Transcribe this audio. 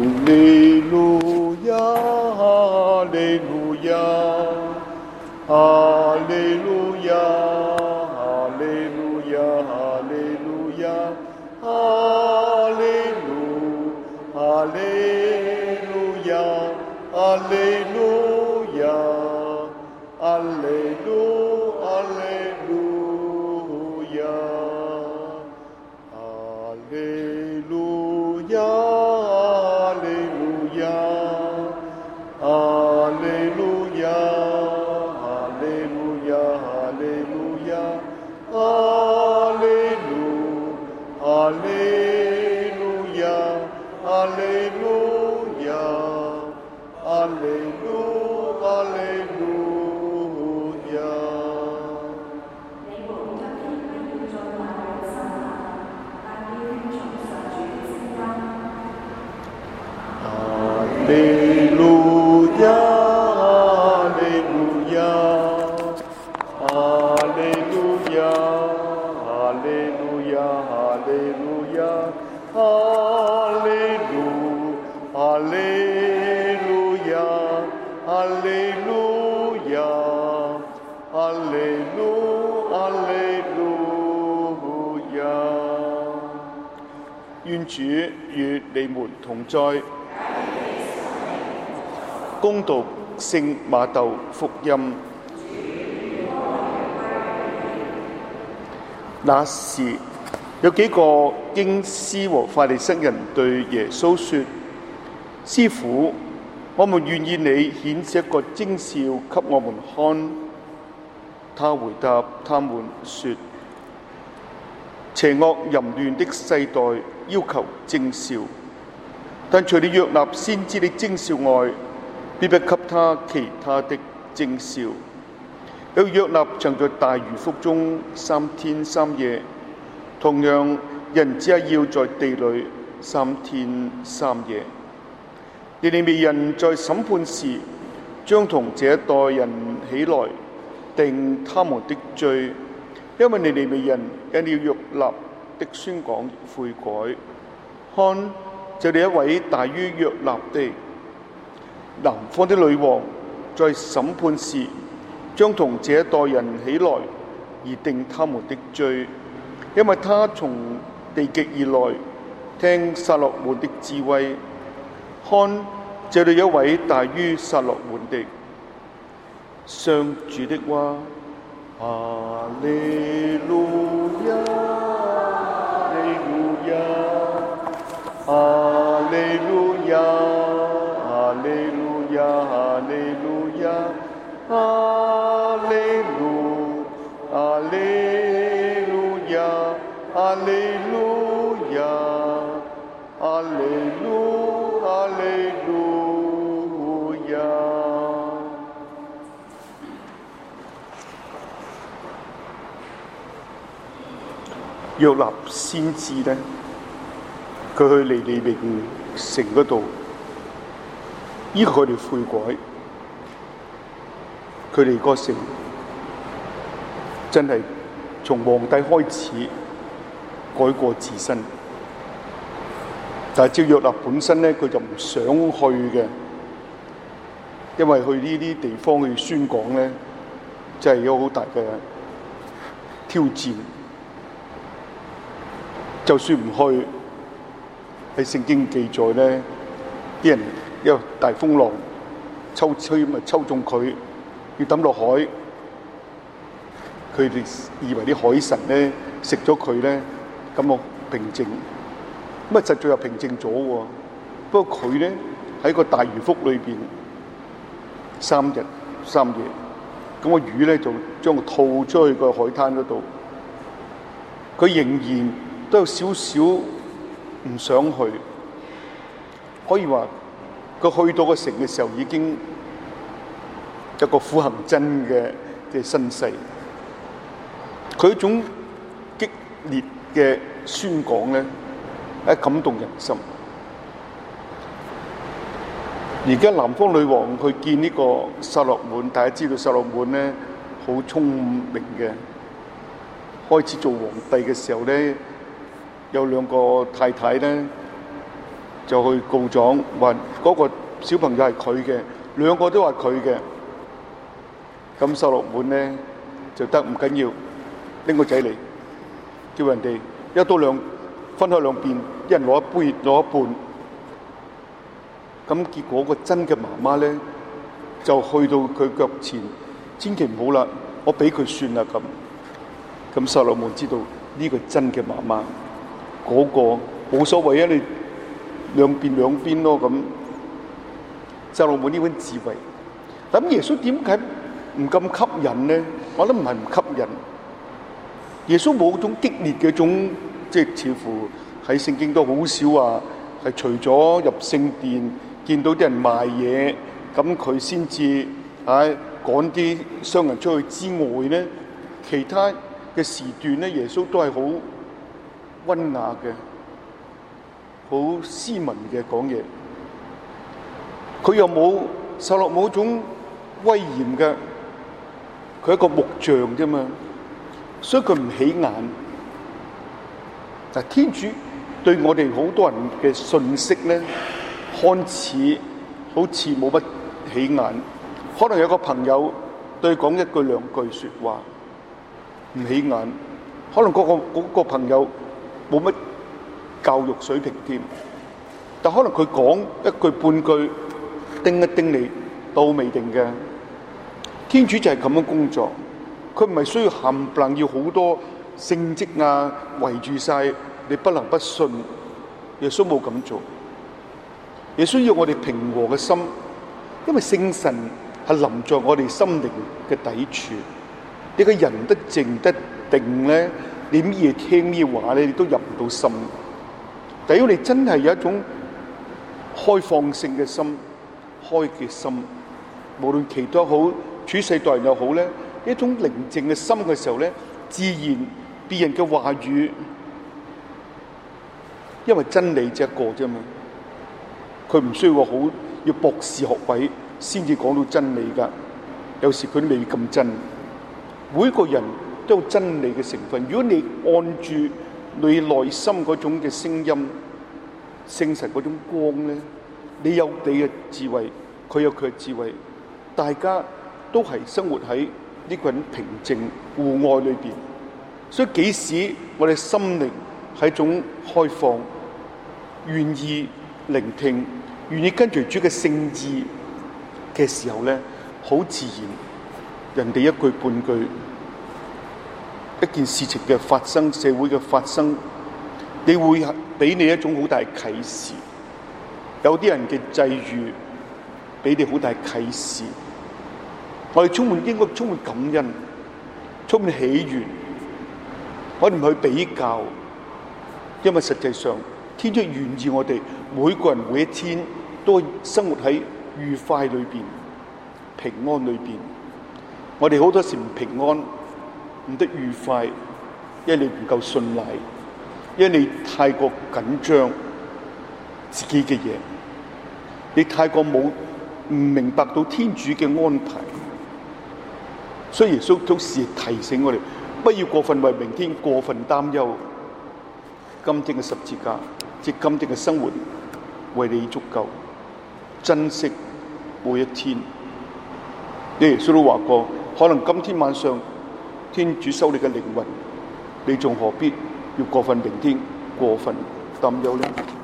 利路亞，哈利路亞，哈利路亞，哈利路亞，哈利路亞，哈利路，哈利路亞，哈利路亞，哈利路，哈利路亞，哈利路亞。願主與你們同在。恭讀聖馬竇福音。那時有幾個經師和法利塞人對耶穌說：師傅，我們願意你顯示一個徵兆給我們看。他回答他們說：邪惡淫亂的世代要求徵兆，但除了約納先知的徵兆外，必不給他其他的徵兆。有約納曾在大魚腹中3天3夜，同樣人子也要在地裏3天3夜。尼尼微人在審判時，將同這一代人起來定他們的罪，因為尼尼微人因了約納的宣講悔改。看，這裏一位大於約納的南方的女王，在審判時將同這一代人起來而定他們的罪，因為他從地極而來，聽撒洛滿的智慧。看，這裏一位大於撒洛滿的。上主的話。哈利路亞，哈利路亞，哈利路亞，哈利路亞，哈利路亞，哈利路，哈利路亞，哈利路亞，哈利路，哈利路亞。約納先知呢，佢去尼尼微城嗰度，依佢哋悔改，佢哋個城真係從皇帝開始改過自新。但係照約納本身呢，佢就唔想去嘅，因為去呢啲地方去宣講呢，真係有好大嘅挑戰。就算唔去，喺聖經記載咧，啲人一個大風浪抽吹咪抽中佢，要抌落海，佢哋以為啲海神咧食咗佢咧，咁我平靜，咁啊實在又平靜咗喎。不過佢咧喺個大魚腹裏邊3日3夜，咁個魚咧就將佢吐出去個海灘嗰度，佢仍然都有少少唔想去，可以話佢去到個城嘅時候已經一個苦行僧嘅身世。佢一種激烈嘅宣講咧，感動人心。而家南方女王去見呢個撒洛滿，大家知道撒洛滿咧好聰明嘅，開始做皇帝嘅時候咧，有2個太太咧就去告狀，話嗰個小朋友係佢嘅，兩個都話佢嘅。咁所羅門咧就得唔緊要，拎個仔嚟，叫人哋一刀兩分開兩邊，一人攞一杯攞一半。咁結果個真嘅媽媽咧就去到佢腳前，千祈唔好啦，我俾佢算啦咁。咁所羅門知道呢個真嘅媽媽，嗰個冇所謂啊，你兩邊咯咁。所羅門呢種智慧，咁耶穌點解唔咁吸引呢？我諗唔係唔吸引，耶穌冇種激烈嘅一種，即係似乎喺聖經都好少話係除咗入聖殿見到啲人賣嘢，咁佢先至趕啲商人出去之外咧，其他嘅時段咧，耶穌都係好溫雅嘅，好斯文嘅講嘢。佢又冇受落冇種威嚴嘅，佢係一個木匠啫嘛，所以佢唔起眼。但天主對我哋好多人嘅信息咧，看似好似冇乜起眼，可能有個朋友對講一句兩句說話唔起眼，可能嗰個朋友冇乜教育水平添，但可能佢講一句半句叮一叮你都未定嘅。天主就係咁樣工作，佢唔係需要冚唪唥要好多聖蹟啊圍住晒你不能不信。耶穌冇咁做，耶穌要我哋平和嘅心，因為聖神係臨在我哋心靈嘅底處。你個人得靜得定咧，你乜嘢聽咩話咧，你都入唔到心。但如果你真係有一種開放性嘅心、開嘅心，無論祈禱好、處世待人又好咧，一種寧靜嘅心嘅時候咧，自然別人嘅話語，因為真理只一個啫嘛，佢唔需要話好要博士學位先至講到真理噶，有時佢未咁真。每個人都有真理嘅成分，如果你按住你內心嗰種嘅聲音、聖神嗰種光咧，你有你嘅智慧，佢有佢嘅智慧，大家都係生活喺呢個人平靜互愛裏邊。所以幾時我哋心靈係一種開放，願意聆聽，願意跟隨主嘅聖意嘅時候咧，好自然，人哋一句半句，一件事情嘅發生，社會嘅發生，你會俾你一種好大啟示。有啲人嘅際遇俾你好大啟示。我哋應該充滿感恩，充滿喜悅。我哋唔去比較，因為實際上天主願意我哋每個人每一天都生活喺愉快裏邊、平安裏邊。我哋好多時唔平安，唔得愉快，因為你唔夠信賴，因為你太過緊張自己嘅嘢，你太過冇唔明白到天主嘅安排。所以耶穌都時提醒我哋，不要過分為明天過分擔憂。今天嘅十字架，即今天嘅生活，為你足夠，珍惜每一天。耶穌都話過，可能今天晚上天主收你嘅靈魂，你仲何必要過分明天過分擔憂呢？